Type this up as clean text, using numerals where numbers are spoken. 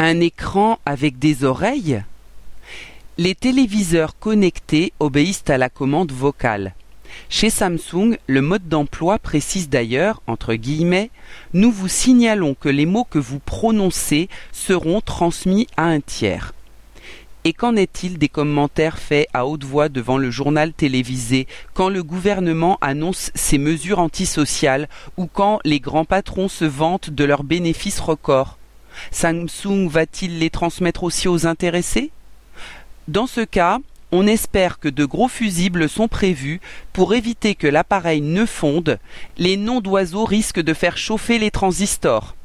Un écran avec des oreilles? Les téléviseurs connectés obéissent à la commande vocale. Chez Samsung, le mode d'emploi précise d'ailleurs, entre guillemets, « Nous vous signalons que les mots que vous prononcez seront transmis à un tiers ». Et qu'en est-il des commentaires faits à haute voix devant le journal télévisé quand le gouvernement annonce ses mesures antisociales ou quand les grands patrons se vantent de leurs bénéfices records? Samsung va-t-il les transmettre aussi aux intéressés? Dans ce cas, on espère que de gros fusibles sont prévus pour éviter que l'appareil ne fonde. Les noms d'oiseaux risquent de faire chauffer les transistors.